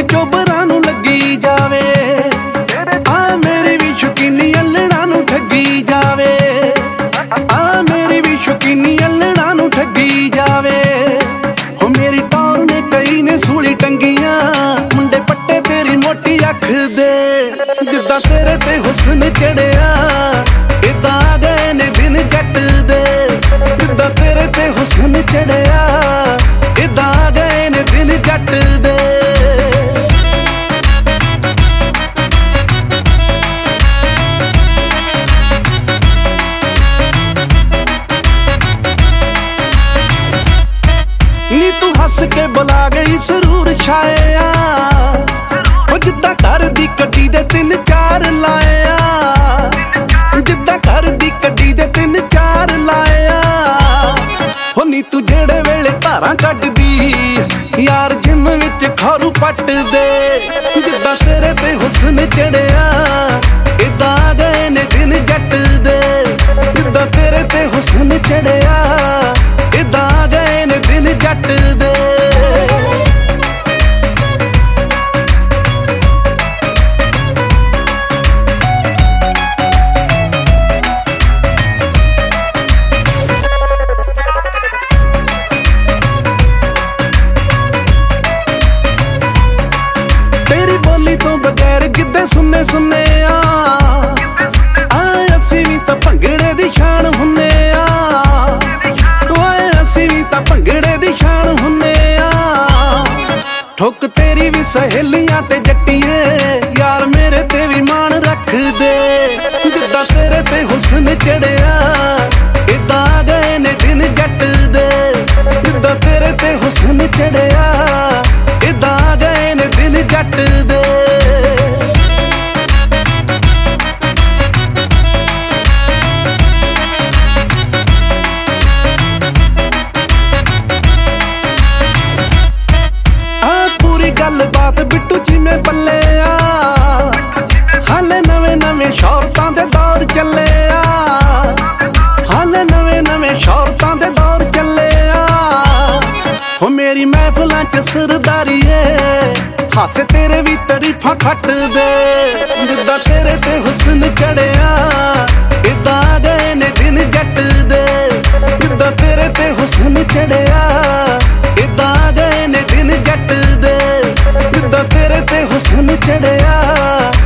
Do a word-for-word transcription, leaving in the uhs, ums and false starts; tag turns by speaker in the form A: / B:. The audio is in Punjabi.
A: ਚੋਬਰਾਂ ਨੂੰ ਲੱਗੀ ਜਾਵੇ, ਆ ਮੇਰੀ ਵੀ ਸ਼ੌਕੀਨੀ ਅਲੜਾਂ ਨੂੰ ਠੱਗੀ ਜਾਵੇ, ਆ ਮੇਰੀ ਵੀ ਸ਼ੌਕੀਨੀ ਅਲੜਾਂ ਨੂੰ ਠੱਗੀ ਜਾਵੇ। ਹੋ ਮੇਰੀ ਟੌਰ ਨੇ ਕਈ ਨੇ ਸੂਲੀ ਟੰਗੀਆਂ, ਮੁੰਡੇ ਪੱਟੇ ਤੇਰੀ ਮੋਟੀ ਅੱਖ ਦੇ, ਜਿੱਦਾਂ ਤੇਰੇ ਤੇ ਹੁਸਨ ਚੜਿਆ ਇਦਾਂ ਆ ਗਏ ਨੇ ਦਿਨ ਜੱਟ ਦੇ, ਜਿੱਦਾਂ ਤੇਰੇ ਤੇ ਹੁਸਨ ਚੜਿਆ ਇਦਾਂ ਆ ਗਏ ਨੇ ਦਿਨ ਜੱਟ ਦੇ। ਨੀ ਤੂੰ ਹੱਸ ਕੇ ਬੁਲਾ ਗਈ ਸਰੂਰ ਛਾਇਆ, ਉਹ ਜਿੱਦਾਂ ਘਰ ਦੀ ਕੱਢੀ ਦੇ ਤਿੰਨ ਚਾਰ ਲਾਇਆ, ਜਿੱਦਾਂ ਘਰ ਦੀ ਕੱਢੀ ਦੇ ਤਿੰਨ ਚਾਰ ਲਾਇਆ। ਹੋ ਨੀ ਤੂੰ ਜਿਹੜੇ ਵੇਲੇ ਧਾਰਾਂ ਕੱਢਦੀ ਯਾਰ ਜਿਮ ਵਿੱਚ ਖਾਰੂ ਪੱਟ ਦੇ, ਜਿੱਦਾਂ ਤੇਰੇ ਤੇ ਹੁਸਨ ਚੜਿਆ ਇਦਾਂ ਆ ਗਏ ਨੇ ਦਿਨ ਜੱਟ ਦੇ, ਜਿੱਦਾਂ ਤੇਰੇ ਤੇ ਹੁਸਨ ਚੜਿਆ ਇਦਾਂ ਆ ਗਏ ਨੇ ਦਿਨ ਜੱਟ ਦੇ। ਤੇਰੀ ਬੋਲੀ ਤੋਂ ਬਗੈਰ ਕਿੱਦੇ ਸੁਣਨੇ ਸੁਣਨੇ ਆ, ਆ ਅਸੀਂ ਵੀ ਤਾਂ ਭੰਗੜੇ ਦੀ ਸ਼ਾਨ ਹੁੰਨੇ ਆ, ਓਏ ਅਸੀਂ ਵੀ ਤਾਂ ਭੰਗੜੇ ਦੀ ਸ਼ਾਨ ਹੁੰਨੇ ਆ। ਠੁੱਕ ਤੇਰੀ ਵੀ ਸਹੇਲੀਆਂ ਤੇ ਜੱਟੀਏ ਯਾਰ ਮੇਰੇ ਤੇ ਵੀ ਮਾਣ ਰੱਖਦੇ, ਜਿੱਦਾਂ ਤੇਰੇ ਤੇ ਹੁਸਨ ਚੜਿਆ ਇਦਾਂ ਆ ਗਏ ਨੇ ਦਿਨ ਜੱਟ ਦੇ, ਜਿੱਦਾਂ ਤੇਰੇ ਤੇ ਹੁਸਨ ਚੜਿਆ ਇਦਾਂ ਆ ਗਏ ਨੇ ਦਿਨ ਜੱਟ ਦੇ। ਗੱਲਬਾਤ ਬਿੱਟੂ ਜਿਵੇਂ ਪੱਲੇ ਆ, ਹਾਲੇ ਨਵੇਂ ਨਵੇਂ ਸ਼ੌਹਰਤਾਂ ਦੇ ਦੌਰ ਚੱਲੇ ਆ, ਹਾਲੇ ਨਵੇਂ ਨਵੇਂ ਸ਼ੌਹਰਤਾਂ ਦੇ ਦੌਰ ਚੱਲੇ ਆ। ਹੋ ਮੇਰੀ ਮਹਿਫਲਾਂ ਚ ਸਰਦਾਰੀ ਏ ਹਾਸੇ ਤੇਰੇ ਵੀ ਤਾਰੀਫਾਂ ਖੱਟਦੇ, ਜਿੱਦਾਂ ਤੇਰੇ ਤੇ ਹੁਸਨ ਚੜਿਆ ਇਦਾਂ ਆ ਗਏ ਨੇ ਦਿਨ ਜੱਟ ਦੇ, ਜਿੱਦਾਂ ਤੇਰੇ ਤੇ ਹੁਸਨ ਚੜਿਆ ਇਦਾਂ ਆ ਗਏ ਨੇ ਦਿਨ ਜੱਟ ਦੇ, ਜਿੱਦਾਂ ਤੇਰੇ ਤੇ ਹੁਸਨ ਚੜਿਆ